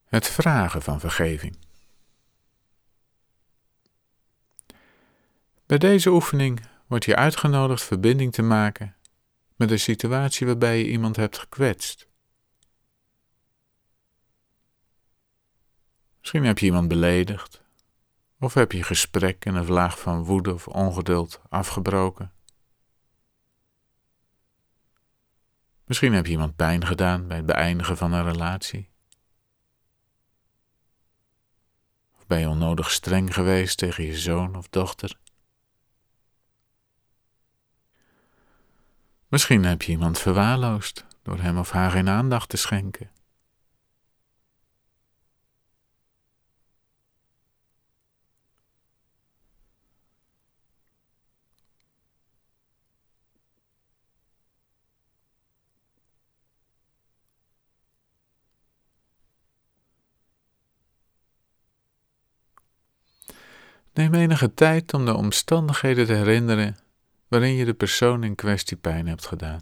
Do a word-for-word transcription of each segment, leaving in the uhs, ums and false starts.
Het vragen van vergeving. Bij deze oefening wordt je uitgenodigd verbinding te maken met een situatie waarbij je iemand hebt gekwetst. Misschien heb je iemand beledigd, of heb je gesprek in een vlaag van woede of ongeduld afgebroken. Misschien heb je iemand pijn gedaan bij het beëindigen van een relatie. Of ben je onnodig streng geweest tegen je zoon of dochter. Misschien heb je iemand verwaarloosd door hem of haar geen aandacht te schenken. Neem enige tijd om de omstandigheden te herinneren waarin je de persoon in kwestie pijn hebt gedaan.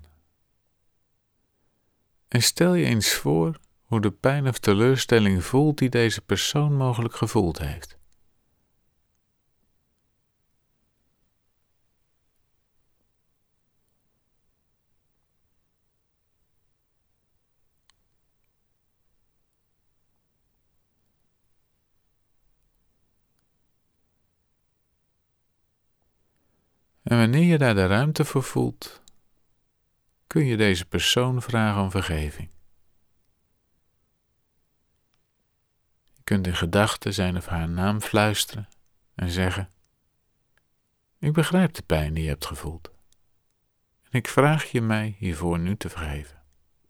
En stel je eens voor hoe de pijn of teleurstelling voelt die deze persoon mogelijk gevoeld heeft. En wanneer je daar de ruimte voor voelt, kun je deze persoon vragen om vergeving. Je kunt in gedachten zijn of haar naam fluisteren en zeggen: ik begrijp de pijn die je hebt gevoeld. En ik vraag je mij hiervoor nu te vergeven.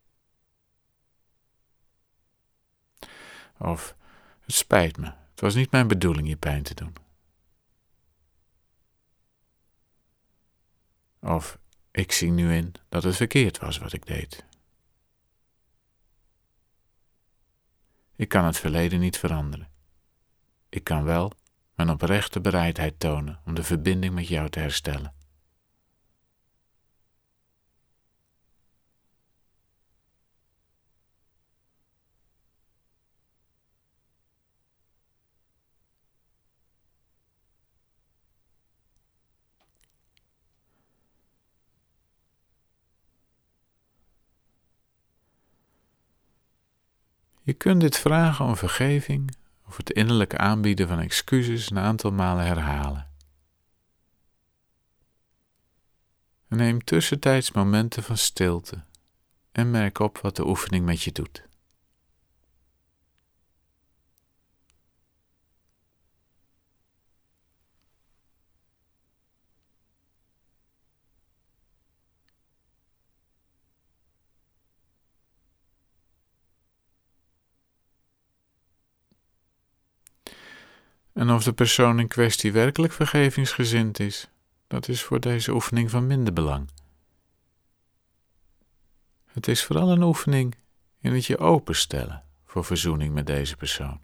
Of: het spijt me, het was niet mijn bedoeling je pijn te doen. Of: ik zie nu in dat het verkeerd was wat ik deed. Ik kan het verleden niet veranderen. Ik kan wel mijn oprechte bereidheid tonen om de verbinding met jou te herstellen. Je kunt dit vragen om vergeving of het innerlijke aanbieden van excuses een aantal malen herhalen. En neem tussentijds momenten van stilte en merk op wat de oefening met je doet. En of de persoon in kwestie werkelijk vergevingsgezind is, dat is voor deze oefening van minder belang. Het is vooral een oefening in het je openstellen voor verzoening met deze persoon.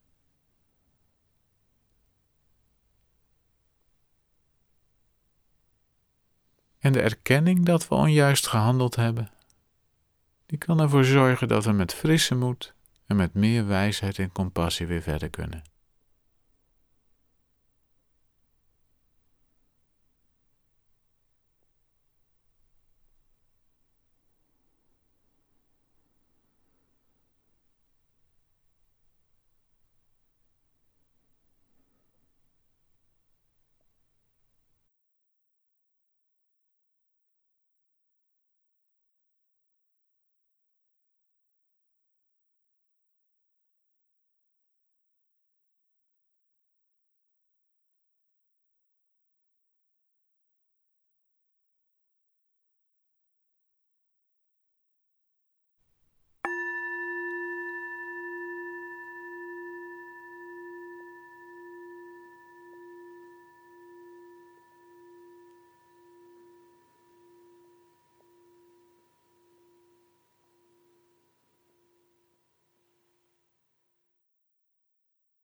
En de erkenning dat we onjuist gehandeld hebben, die kan ervoor zorgen dat we met frisse moed en met meer wijsheid en compassie weer verder kunnen.